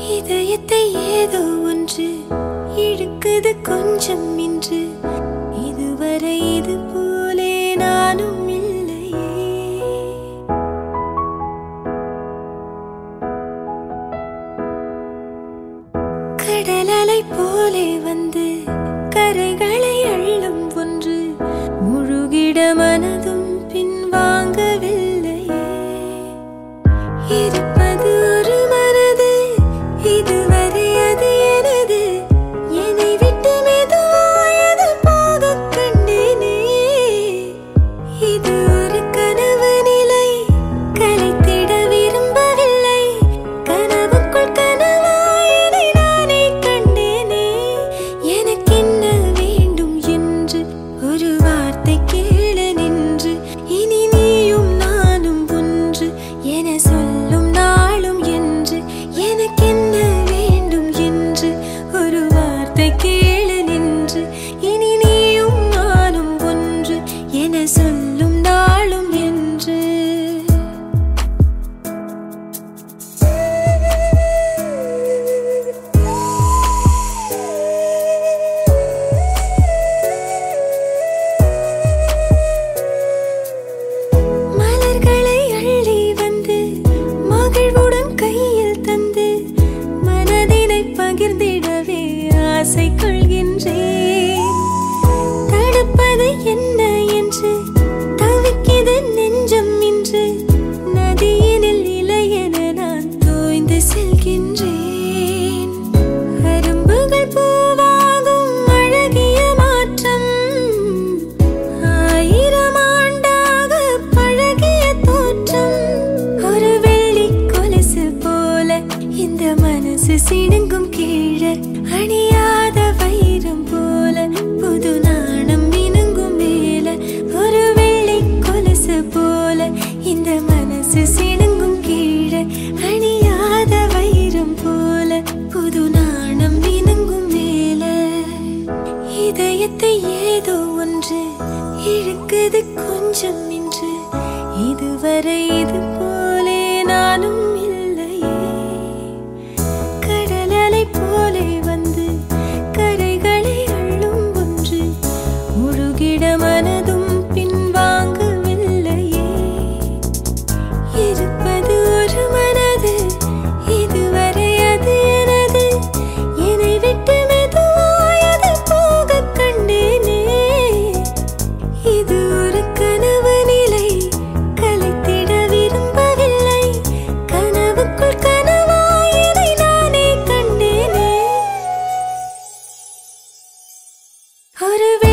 இதயத்தை ஏதோ ஒன்று இழுக்குது கொஞ்சம் இன்று. இதுவரை இது போலே நானும் இல்லையே. கடல் அலை போலே வந்து கரைகளை அள்ளும் ஒன்று. முழுகிட மனதும் பின் வாங்கவில்லையே. இருப்பது ஒரு மனது, இதுவரை அது எனது. என்னை விட்டு மெதுவாயது போக கண்டேனே. இது ஒரு கனவு நிலை, கலைத்திட விரும்பவில்லை. கனவுக்குள் கனவாயதை நானே கண்டேனே. எனக்கென்ன வேண்டும் என்று ஒரு வார்த்தை கேள நின்று. இனி நீயும் நானும் ஒன்று என சொல்லும் நாளும் என்று. எனக்கென்ன வேண்டும் என்று ஒரு வார்த்தை கேள நின்று. இனி நீயும் நானும் ஒன்று என சொல்லும் நாளும் என்று. மலர்களை அள்ளி வந்து மகிழ்வுடன் கையில் தந்து மனதினை பகிர்ந்திடவே ஆசை கொள்கின்றேன். தடுப்பது என்ன என்று தவிக்கிது நெஞ்சம் இன்று. நதியினில் இலையென நான் தோய்ந்து செல்கின்றேன். அரும்புகள் பூவாகும் அழகிய மாற்றம். 1000 ஆண்டாக பழகிய தோற்றம். ஒரு வெள்ளி கொலுசு போல இந்த மனசு சிணுங்கும் கீழே. அணியாத வைரம் போல புது நாணம் மினுங்கும் மேல. ஒரு வெள்ளி கொலுசு போல இந்த மனசு சிணுங்கும் கீழே. அணியாத வைரம் போல புது நாணம் மினுங்கும் மேல. இதயத்தை ஏதோ ஒன்று இழுக்குது கொஞ்சம் இன்று. இதுவரை இது போலே நானும் இல்லையே. கடல் அலை போலே வந்து கரைகளை அள்ளும் ஒன்று. முழுகிட மனதும் பின் வாங்கவில்லையே. இருப்பது ஒரு மனது, இதுவரை அது எனது. என்னை விட்டு மெதுவாயது போக கண்டேனே. இது ஒரு கனவு நிலை, கலைத்திட விரும்பவில்லை. கனவுக்குள் கனவாயதை நானே கண்டேனே. ஒரு